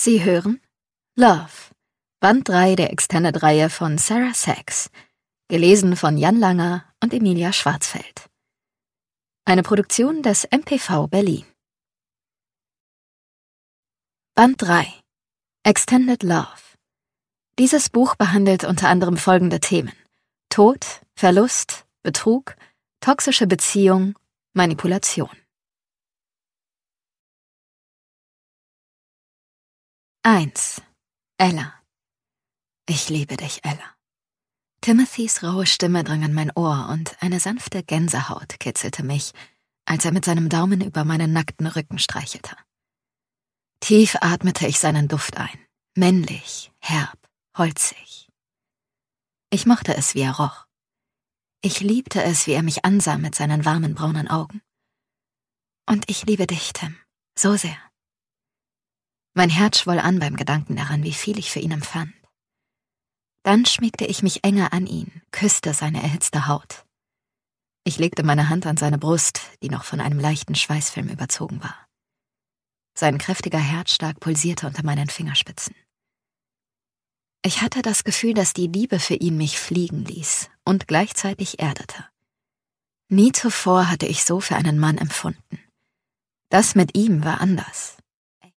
Sie hören Love, Band 3 der Extended-Reihe von Sarah Sachs, gelesen von Jan Langer und Emilia Schwarzfeld. Eine Produktion des MPV Berlin. Band 3 Extended Love. Dieses Buch behandelt unter anderem folgende Themen: Tod, Verlust, Betrug, toxische Beziehung, Manipulation. 1. Ella. Ich liebe dich, Ella. Timothys raue Stimme drang an mein Ohr und eine sanfte Gänsehaut kitzelte mich, als er mit seinem Daumen über meinen nackten Rücken streichelte. Tief atmete ich seinen Duft ein, männlich, herb, holzig. Ich mochte es, wie er roch. Ich liebte es, wie er mich ansah mit seinen warmen braunen Augen. Und ich liebe dich, Tim, so sehr. Mein Herz schwoll an beim Gedanken daran, wie viel ich für ihn empfand. Dann schmiegte ich mich enger an ihn, küsste seine erhitzte Haut. Ich legte meine Hand an seine Brust, die noch von einem leichten Schweißfilm überzogen war. Sein kräftiger Herzschlag pulsierte unter meinen Fingerspitzen. Ich hatte das Gefühl, dass die Liebe für ihn mich fliegen ließ und gleichzeitig erdete. Nie zuvor hatte ich so für einen Mann empfunden. Das mit ihm war anders.